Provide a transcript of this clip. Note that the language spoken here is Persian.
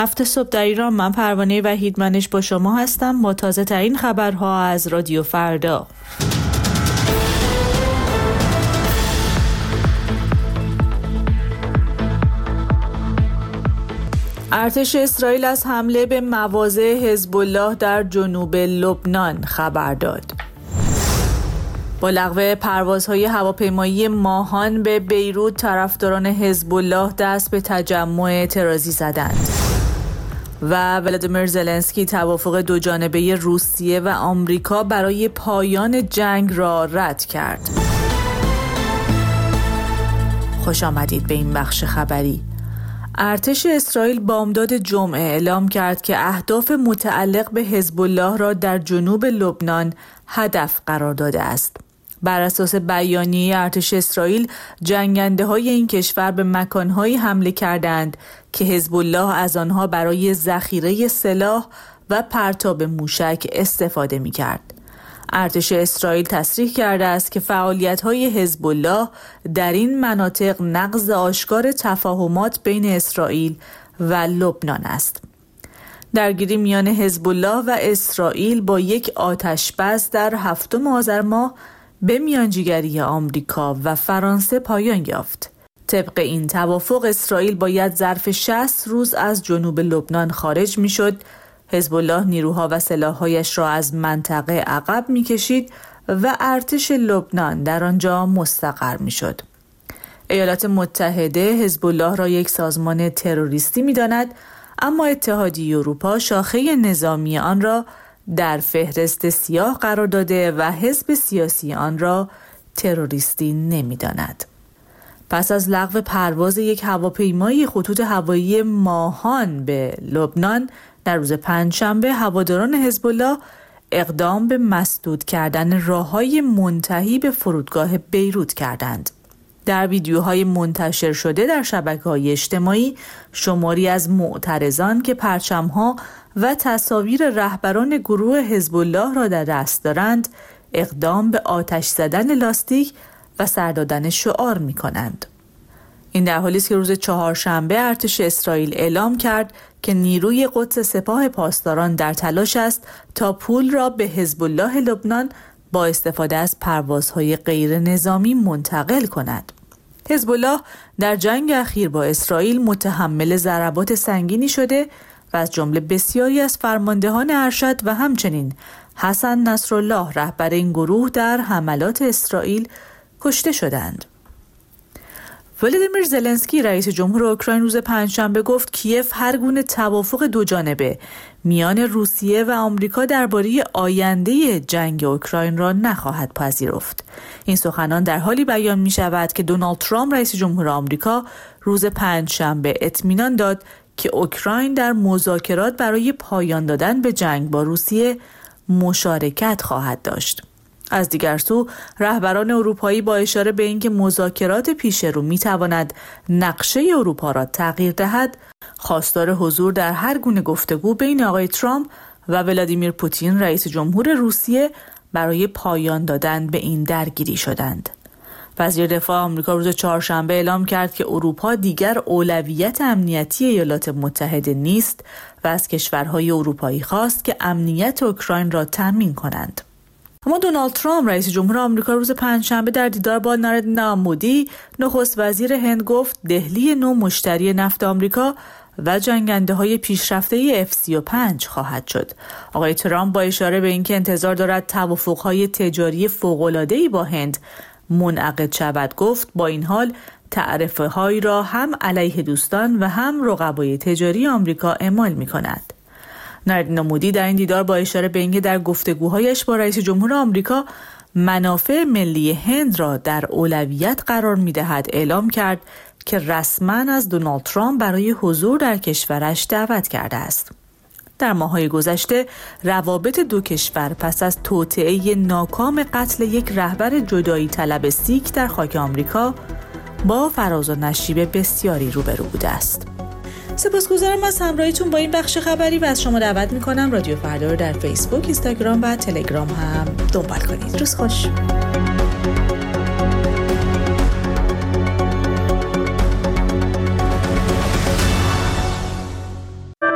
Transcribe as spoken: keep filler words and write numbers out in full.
هفت صبح در ایران. من پروانه وحیدمنش با شما هستم با تازه ترین خبرها از رادیو فردا. ارتش اسرائیل از حمله به مواضع حزب الله در جنوب لبنان خبر داد. با لغو پروازهای هواپیمایی ماهان به بیروت، طرفداران حزب الله دست به تجمع اعتراضی زدند. و ولادیمیر زلنسکی توافق دو جانبه روسیه و آمریکا برای پایان جنگ را رد کرد. خوش آمدید به این بخش خبری. ارتش اسرائیل بامداد جمعه اعلام کرد که اهداف متعلق به حزب الله را در جنوب لبنان هدف قرار داده است. بر اساس بیانیه ارتش اسرائیل، جنگنده‌های این کشور به مکان‌هایی حمله کردند که حزب الله از آنها برای ذخیره سلاح و پرتاب موشک استفاده می‌کرد. ارتش اسرائیل تصریح کرده است که فعالیت‌های حزب الله در این مناطق نقض آشکار تفاهمات بین اسرائیل و لبنان است. درگیری میان حزب الله و اسرائیل با یک آتش‌بس در هفتم آذر ماه به میانجیگری آمریکا و فرانسه پایان یافت. طبق این توافق اسرائیل باید ظرف شصت روز از جنوب لبنان خارج می‌شد، حزب الله نیروها و سلاح‌هایش را از منطقه عقب می‌کشید و ارتش لبنان در آنجا مستقر می‌شد. ایالات متحده حزب الله را یک سازمان تروریستی می‌داند، اما اتحادیه اروپا شاخه نظامی آن را در فهرست سیاه قرار داده و حزب سیاسی آن را تروریستی نمی‌داند. پس از لغو پرواز یک هواپیمای خطوط هوایی ماهان به لبنان در روز پنجشنبه، هواداران حزب الله اقدام به مسدود کردن راه‌های منتهی به فرودگاه بیروت کردند. در ویدیوهای منتشر شده در شبکه‌های اجتماعی، شماری از معترضان که پرچم‌ها و تصاویر رهبران گروه حزب الله را در دست دارند، اقدام به آتش زدن لاستیک و سر دادن شعار می‌کنند. این در حالی است که روز چهارشنبه ارتش اسرائیل اعلام کرد که نیروی قدس سپاه پاسداران در تلاش است تا پول را به حزب الله لبنان با استفاده از پروازهای غیر نظامی منتقل کند. حزب الله در جنگ اخیر با اسرائیل متحمل ضربات سنگینی شده و از جمله بسیاری از فرماندهان ارشد و همچنین حسن نصرالله رهبر این گروه در حملات اسرائیل کشته شدند. ولادیمیر زلنسکی رئیس جمهور اوکراین روز پنجشنبه گفت کیف هر گونه توافق دو جانبه میان روسیه و آمریکا درباره آینده جنگ اوکراین را نخواهد پذیرفت. این سخنان در حالی بیان می شود که دونالد ترامپ رئیس جمهور آمریکا روز پنجشنبه اطمینان داد که اوکراین در مذاکرات برای پایان دادن به جنگ با روسیه مشارکت خواهد داشت. از دیگر سو، رهبران اروپایی با اشاره به اینکه مذاکرات پیش رو میتواند نقشه اروپا را تغییر دهد، خواستار حضور در هر گونه گفتگو بین آقای ترامپ و ولادیمیر پوتین رئیس جمهور روسیه برای پایان دادن به این درگیری شدند. وزیر دفاع آمریکا روز چهارشنبه اعلام کرد که اروپا دیگر اولویت امنیتی ایالات متحده نیست و از کشورهای اروپایی خواست که امنیت اوکراین را تضمین کنند. اما دونالد ترامپ رئیس جمهور آمریکا روز پنجشنبه در دیدار با ناردینا مودی نخست وزیر هند گفت دهلی نو مشتری نفت آمریکا و جنگنده‌های پیشرفته اف سی و پنج خواهد شد. آقای ترامپ با اشاره به اینکه انتظار دارد توافق‌های تجاری فوق‌العاده‌ای با هند منعقد شود گفت با این حال تعرفه‌هایی را هم علیه دوستان و هم رقبای تجاری آمریکا اعمال می‌کند. ناردینا مودی در این دیدار با اشاره به اینکه در گفتگوهایش با رئیس جمهور آمریکا منافع ملی هند را در اولویت قرار می‌دهد اعلام کرد که رسما از دونالد ترامپ برای حضور در کشورش دعوت کرده است. در ماه‌های گذشته روابط دو کشور پس از توطئه ناکام قتل یک رهبر جدایی طلب سیک در خاک آمریکا با فراز و نشیب بسیاری روبرو بوده است. سپاسگزارم از همراهیتون با این بخش خبری و از شما دعوت می‌کنم رادیو فردا رو در فیسبوک، اینستاگرام و تلگرام هم دنبال کنید. روز خوش.